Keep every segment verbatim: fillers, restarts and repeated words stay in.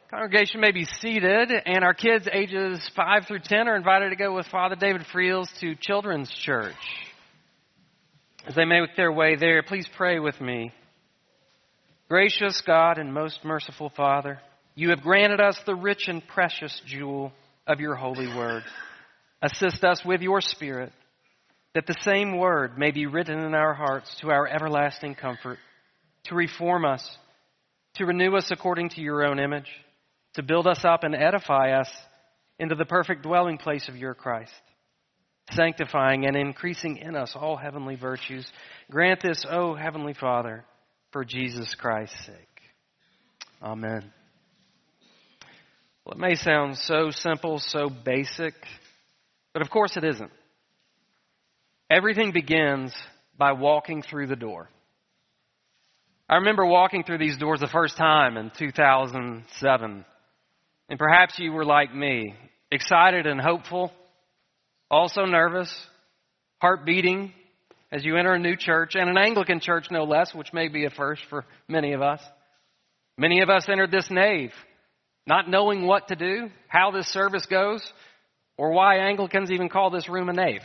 Congregation may be seated, and our kids ages five through ten are invited to go with Father David Friels to Children's Church. As they make their way there, please pray with me. Gracious God and most merciful Father, you have granted us the rich and precious jewel of your holy word. Assist us with your Spirit, that the same word may be written in our hearts to our everlasting comfort, to reform us, to renew us according to your own image, to build us up and edify us into the perfect dwelling place of your Christ, sanctifying and increasing in us all heavenly virtues. Grant this, O Heavenly Father, for Jesus Christ's sake. Amen. Well, it may sound so simple, so basic, but of course it isn't. Everything begins by walking through the door. I remember walking through these doors the first time in two thousand seven. And perhaps you were like me, excited and hopeful, also nervous, heart beating as you enter a new church, and an Anglican church no less, which may be a first for many of us. Many of us entered this nave, not knowing what to do, how this service goes, or why Anglicans even call this room a nave.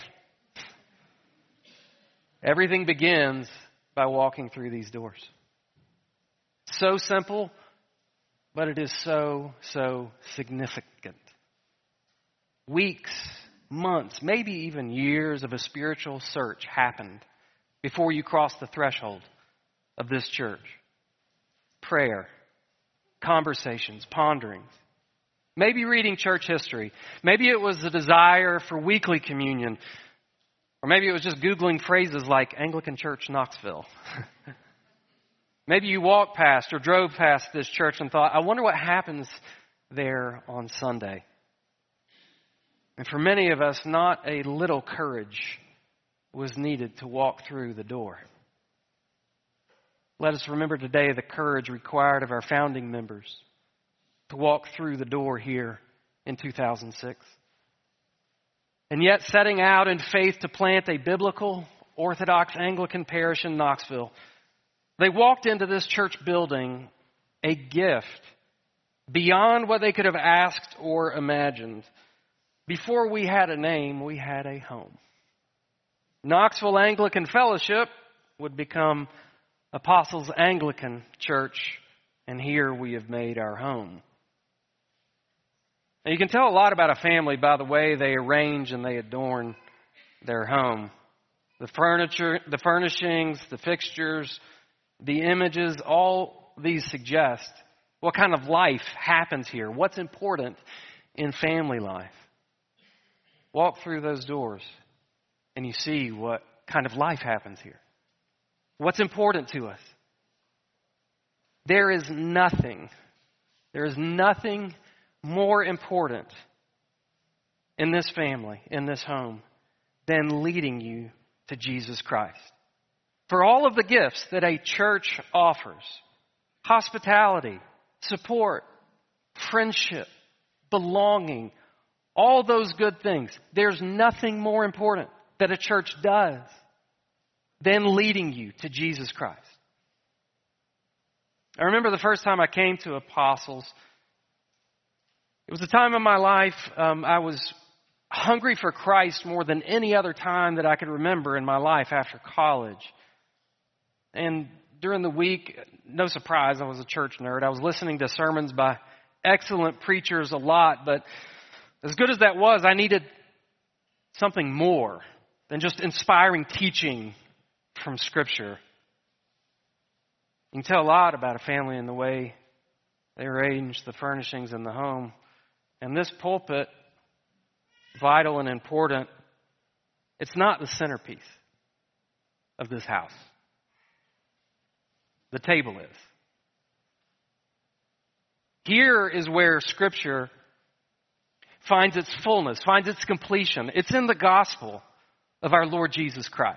Everything begins by walking through these doors. So simple, but it is so, so significant. Weeks, months, maybe even years of a spiritual search happened before you crossed the threshold of this church. Prayer, conversations, ponderings, maybe reading church history. Maybe it was a desire for weekly communion, or maybe it was just Googling phrases like Anglican Church Knoxville. Maybe you walked past or drove past this church and thought, I wonder what happens there on Sunday. And for many of us, not a little courage was needed to walk through the door. Let us remember today the courage required of our founding members to walk through the door here in two thousand six. And yet setting out in faith to plant a biblical, Orthodox Anglican parish in Knoxville, they walked into this church building a gift beyond what they could have asked or imagined. Before we had a name, we had a home. Knoxville Anglican Fellowship would become Apostles Anglican Church, and here we have made our home. Now, you can tell a lot about a family by the way they arrange and they adorn their home. The furniture, the furnishings, the fixtures, the images, all these suggest what kind of life happens here, what's important in family life. Walk through those doors and you see what kind of life happens here. What's important to us. There is nothing, there is nothing more important in this family, in this home, than leading you to Jesus Christ. For all of the gifts that a church offers, hospitality, support, friendship, belonging, all those good things, there's nothing more important that a church does than leading you to Jesus Christ. I remember the first time I came to Apostles, it was a time in my life um, I was hungry for Christ more than any other time that I could remember in my life after college. And during the week, no surprise, I was a church nerd. I was listening to sermons by excellent preachers a lot, but as good as that was, I needed something more than just inspiring teaching from Scripture. You can tell a lot about a family in the way they arrange the furnishings in the home. And this pulpit, vital and important, it's not the centerpiece of this house. The table is. Here is where Scripture finds its fullness, finds its completion. It's in the gospel of our Lord Jesus Christ.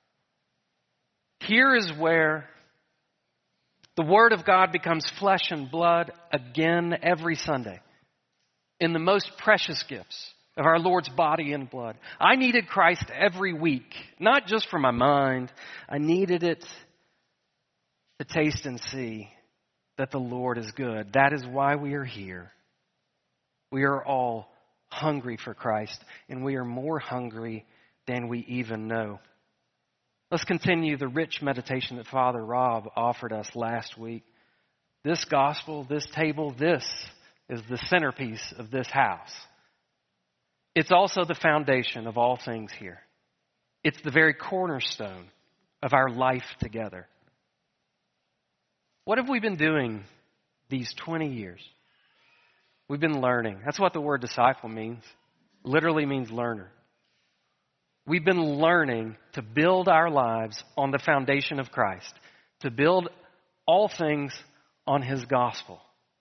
Here is where the Word of God becomes flesh and blood again every Sunday in the most precious gifts of our Lord's body and blood. I needed Christ every week, not just for my mind. I needed it to taste and see that the Lord is good. That is why we are here. We are all hungry for Christ, and we are more hungry than we even know. Let's continue the rich meditation that Father Rob offered us last week. This gospel, this table, this is the centerpiece of this house. It's also the foundation of all things here. It's the very cornerstone of our life together. What have we been doing these twenty years? We've been learning. That's what the word disciple means. Literally means learner. We've been learning to build our lives on the foundation of Christ, to build all things on His gospel.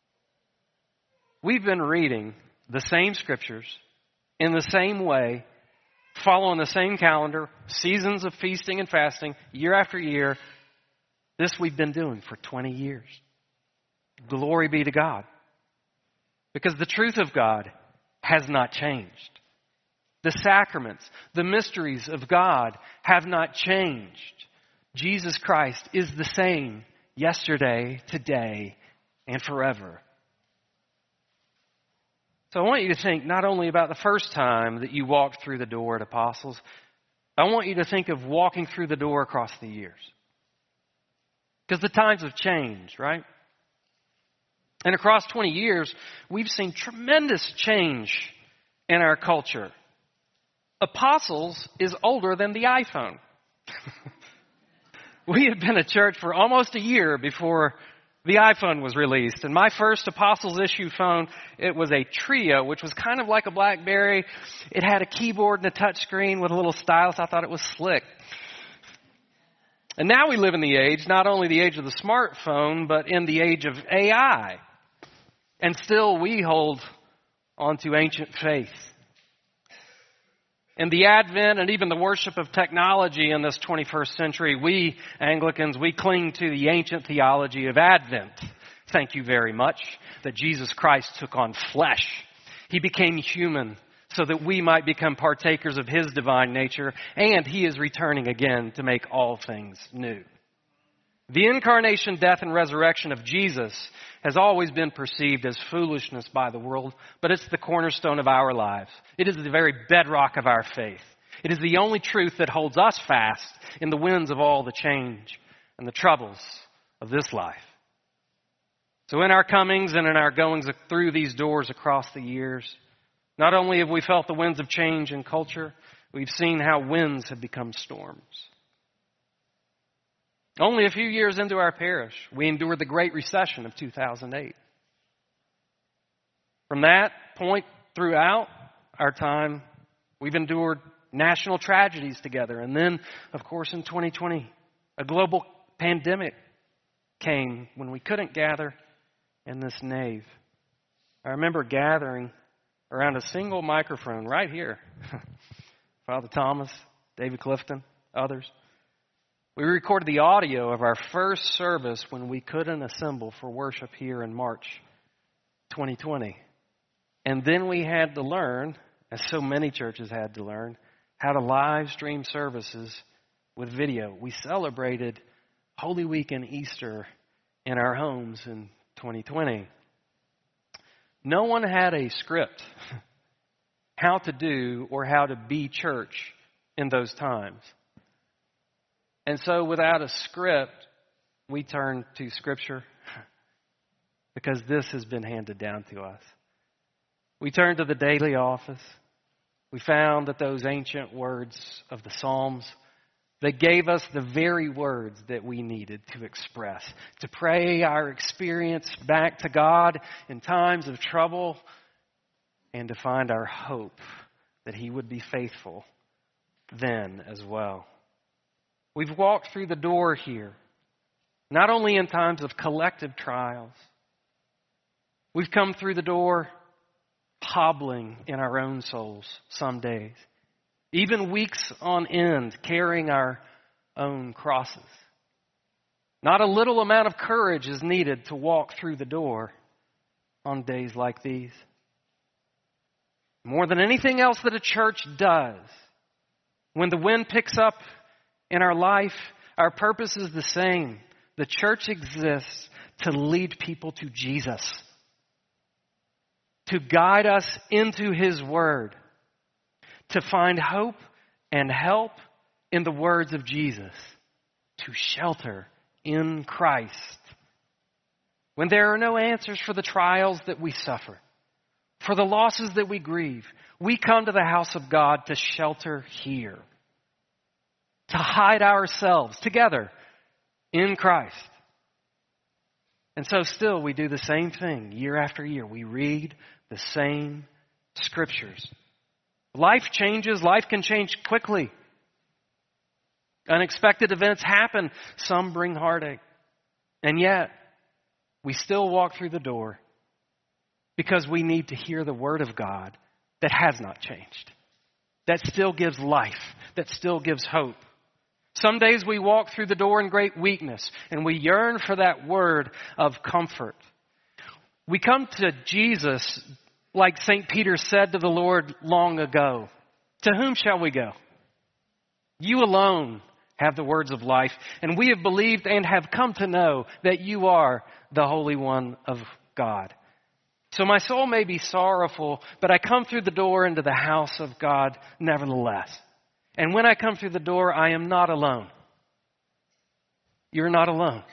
We've been reading the same scriptures in the same way, following the same calendar, seasons of feasting and fasting, year after year. This we've been doing for twenty years. Glory be to God. Because the truth of God has not changed. The sacraments, the mysteries of God have not changed. Jesus Christ is the same yesterday, today, and forever. So I want you to think not only about the first time that you walked through the door at Apostles, I want you to think of walking through the door across the years. Because the times have changed, right? And across twenty years, we've seen tremendous change in our culture. Apostles is older than the iPhone. We had been a church for almost a year before the iPhone was released. And my first Apostles issue phone, it was a Trio, which was kind of like a BlackBerry. It had a keyboard and a touch screen with a little stylus. I thought it was slick. And now we live in the age, not only the age of the smartphone, but in the age of A I. And still we hold onto ancient faith. In the advent and even the worship of technology in this twenty-first century, we Anglicans, we cling to the ancient theology of Advent. Thank you very much that Jesus Christ took on flesh. He became human so that we might become partakers of His divine nature, and He is returning again to make all things new. The incarnation, death, and resurrection of Jesus has always been perceived as foolishness by the world, but it's the cornerstone of our lives. It is the very bedrock of our faith. It is the only truth that holds us fast in the winds of all the change and the troubles of this life. So in our comings and in our goings through these doors across the years, not only have we felt the winds of change in culture, we've seen how winds have become storms. Only a few years into our parish, we endured the Great Recession of two thousand eight. From that point throughout our time, we've endured national tragedies together. And then, of course, in twenty twenty, a global pandemic came when we couldn't gather in this nave. I remember gathering around a single microphone right here. Father Thomas, David Clifton, others. We recorded the audio of our first service when we couldn't assemble for worship here in March twenty twenty. And then we had to learn, as so many churches had to learn, how to live stream services with video. We celebrated Holy Week and Easter in our homes in twenty twenty. No one had a script how to do or how to be church in those times. And so without a script, we turn to Scripture because this has been handed down to us. We turned to the daily office. We found that those ancient words of the Psalms, they gave us the very words that we needed to express, to pray our experience back to God in times of trouble and to find our hope that He would be faithful then as well. We've walked through the door here, not only in times of collective trials. We've come through the door hobbling in our own souls some days, even weeks on end, carrying our own crosses. Not a little amount of courage is needed to walk through the door on days like these. More than anything else that a church does, when the wind picks up in our life, our purpose is the same: the church exists to lead people to Jesus, to guide us into His Word, to find hope and help in the words of Jesus, to shelter in Christ. When there are no answers for the trials that we suffer, for the losses that we grieve, we come to the house of God to shelter here, to hide ourselves together in Christ. And so still we do the same thing year after year. We read the same scriptures. Life changes. Life can change quickly. Unexpected events happen. Some bring heartache. And yet, we still walk through the door because we need to hear the Word of God that has not changed, that still gives life, that still gives hope. Some days we walk through the door in great weakness, and we yearn for that word of comfort. We come to Jesus like Saint Peter said to the Lord long ago, "To whom shall we go? You alone have the words of life, and we have believed and have come to know that you are the Holy One of God. So my soul may be sorrowful, but I come through the door into the house of God nevertheless. And when I come through the door, I am not alone." You're not alone.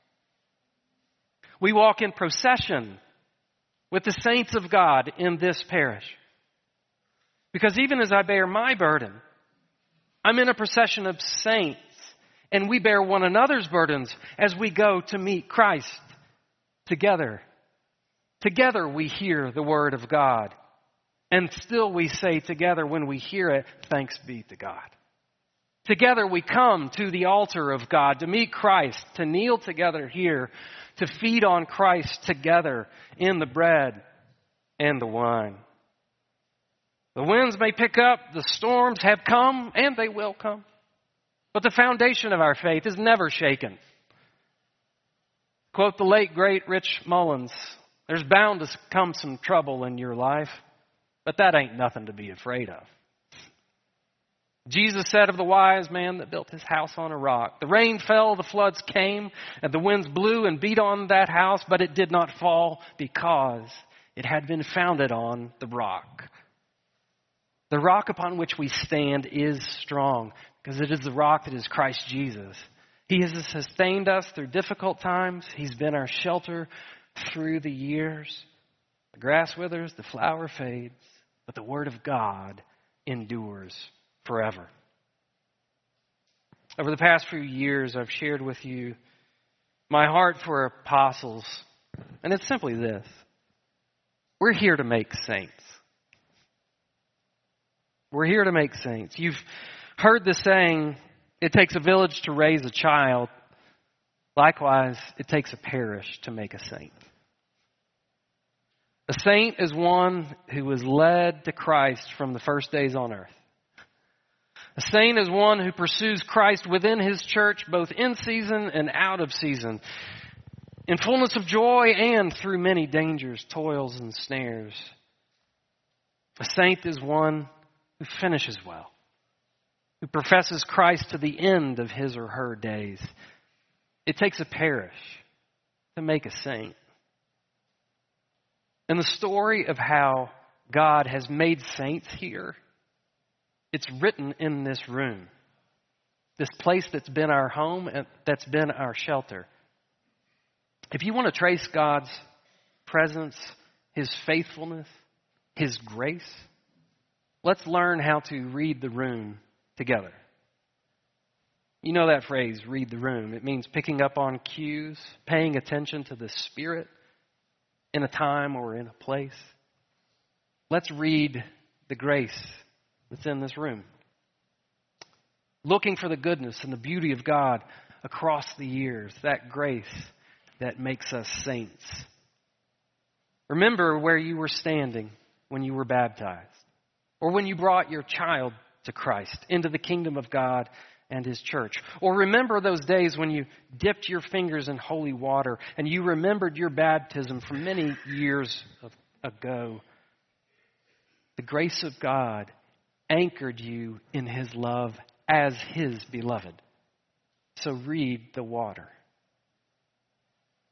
We walk in procession with the saints of God in this parish. Because even as I bear my burden, I'm in a procession of saints, and we bear one another's burdens as we go to meet Christ together. Together we hear the word of God. And still we say together when we hear it, "Thanks be to God." Together we come to the altar of God to meet Christ, to kneel together here, to feed on Christ together in the bread and the wine. The winds may pick up, the storms have come, and they will come. But the foundation of our faith is never shaken. Quote the late, great Rich Mullins, "There's bound to come some trouble in your life, but that ain't nothing to be afraid of." Jesus said of the wise man that built his house on a rock, "The rain fell, the floods came, and the winds blew and beat on that house, but it did not fall because it had been founded on the rock." The rock upon which we stand is strong because it is the rock that is Christ Jesus. He has sustained us through difficult times. He's been our shelter through the years. The grass withers, the flower fades, but the word of God endures forever. Over the past few years, I've shared with you my heart for apostles, and it's simply this. We're here to make saints. We're here to make saints. You've heard the saying, "It takes a village to raise a child." Likewise, it takes a parish to make a saint. A saint is one who was led to Christ from the first days on earth. A saint is one who pursues Christ within his church, both in season and out of season, in fullness of joy and through many dangers, toils, and snares. A saint is one who finishes well, who professes Christ to the end of his or her days. It takes a parish to make a saint. And the story of how God has made saints here, it's written in this room, this place that's been our home and that's been our shelter. If you want to trace God's presence, His faithfulness, His grace, let's learn how to read the room together. You know that phrase, read the room. It means picking up on cues, paying attention to the Spirit in a time or in a place. Let's read the grace that's in this room. Looking for the goodness and the beauty of God across the years, that grace that makes us saints. Remember where you were standing when you were baptized, or when you brought your child to Christ into the kingdom of God and His church. Or remember those days when you dipped your fingers in holy water and you remembered your baptism from many years ago. The grace of God anchored you in His love as His beloved. So read the water.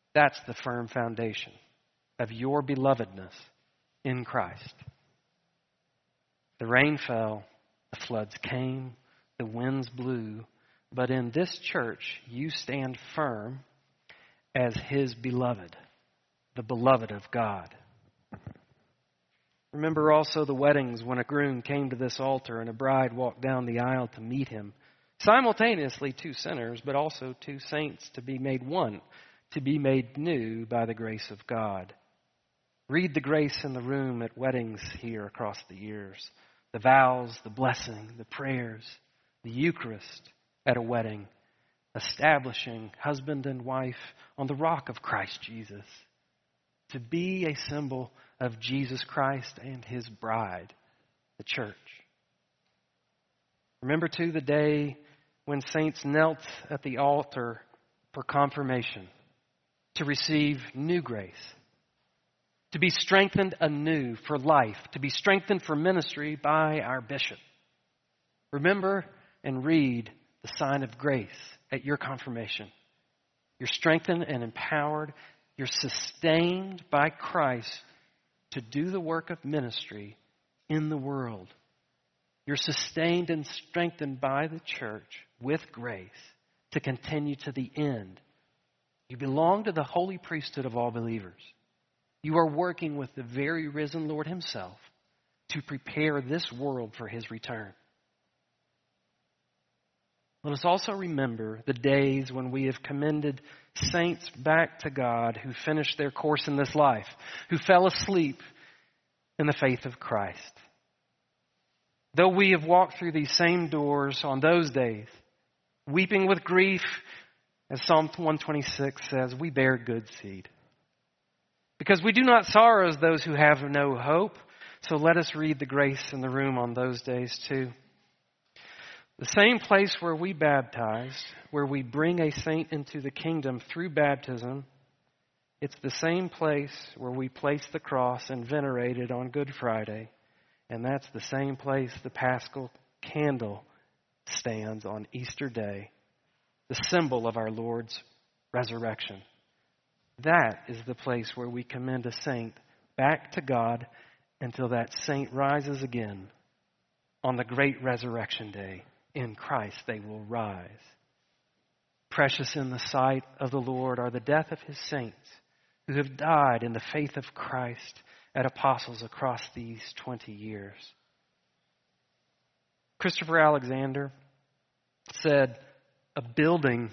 That's the firm foundation of your belovedness in Christ. The rain fell, the floods came, the winds blew, but in this church you stand firm as His beloved, the beloved of God. Remember also the weddings when a groom came to this altar and a bride walked down the aisle to meet him. Simultaneously two sinners, but also two saints to be made one, to be made new by the grace of God. Read the grace in the room at weddings here across the years. The vows, the blessing, the prayers, the Eucharist at a wedding, establishing husband and wife on the rock of Christ Jesus, to be a symbol of Jesus Christ and His bride, the church. Remember too the day when saints knelt at the altar for confirmation, to receive new grace, to be strengthened anew for life, to be strengthened for ministry by our bishop. Remember and read the sign of grace at your confirmation. You're strengthened and empowered. You're sustained by Christ to do the work of ministry in the world. You're sustained and strengthened by the church with grace to continue to the end. You belong to the holy priesthood of all believers. You are working with the very risen Lord Himself to prepare this world for His return. Let us also remember the days when we have commended saints back to God who finished their course in this life, who fell asleep in the faith of Christ. Though we have walked through these same doors on those days, weeping with grief, as Psalm one twenty-six says, we bear good seed. Because we do not sorrow as those who have no hope, so let us read the grace in the room on those days too. The same place where we baptize, where we bring a saint into the kingdom through baptism, it's the same place where we place the cross and venerate it on Good Friday. And that's the same place the Paschal candle stands on Easter Day, the symbol of our Lord's resurrection. That is the place where we commend a saint back to God until that saint rises again on the great resurrection day. In Christ they will rise. Precious in the sight of the Lord are the death of His saints who have died in the faith of Christ at apostles across these twenty years. Christopher Alexander said, a building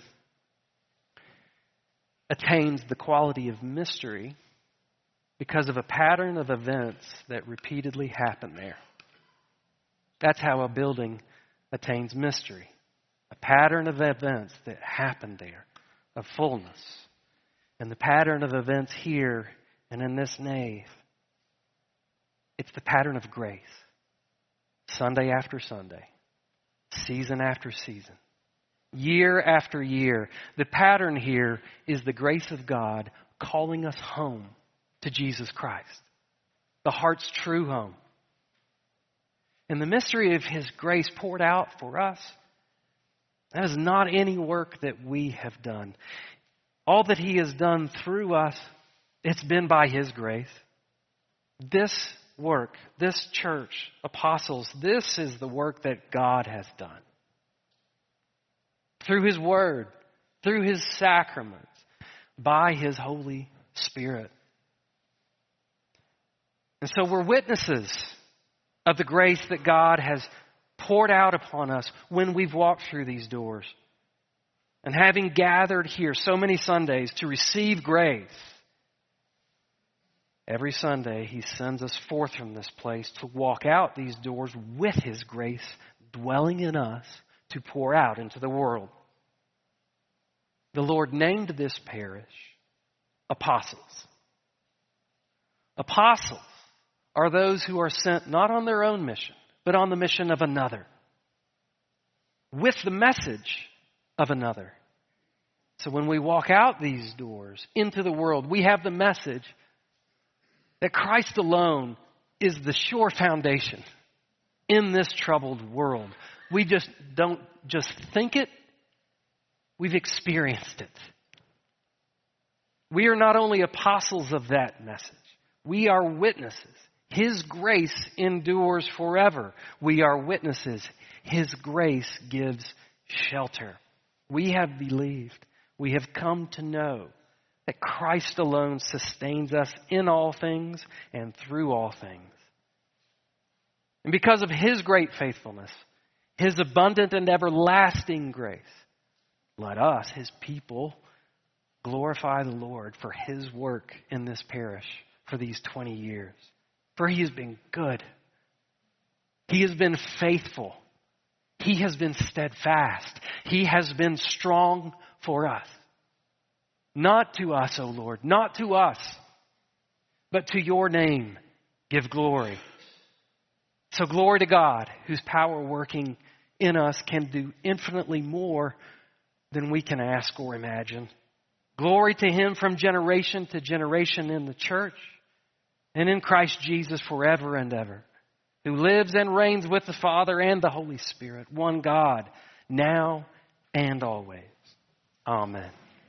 attains the quality of mystery because of a pattern of events that repeatedly happen there. That's how a building attains mystery. A pattern of events that happen there, of fullness. And the pattern of events here and in this nave, it's the pattern of grace. Sunday after Sunday, season after season, year after year. The pattern here is the grace of God calling us home to Jesus Christ, the heart's true home. And the mystery of His grace poured out for us, that is not any work that we have done. All that He has done through us, it's been by His grace. This work, this church, apostles, this is the work that God has done. Through His Word, through His sacraments, by His Holy Spirit. And so we're witnesses of the grace that God has poured out upon us when we've walked through these doors. And having gathered here so many Sundays to receive grace, every Sunday He sends us forth from this place to walk out these doors with His grace dwelling in us to pour out into the world. The Lord named this parish apostles. Apostles are those who are sent not on their own mission, but on the mission of another, with the message of another. So when we walk out these doors into the world, we have the message that Christ alone is the sure foundation in this troubled world. We just don't just think it, we've experienced it. We are not only apostles of that message, we are witnesses. His grace endures forever. We are witnesses. His grace gives shelter. We have believed. We have come to know that Christ alone sustains us in all things and through all things. And because of His great faithfulness, His abundant and everlasting grace, let us, His people, glorify the Lord for His work in this parish for these twenty years. For He has been good. He has been faithful. He has been steadfast. He has been strong for us. Not to us, O Lord, not to us, but to your name give glory. So glory to God, whose power working in us can do infinitely more than we can ask or imagine. Glory to Him from generation to generation in the church and in Christ Jesus forever and ever, who lives and reigns with the Father and the Holy Spirit, one God, now and always. Amen.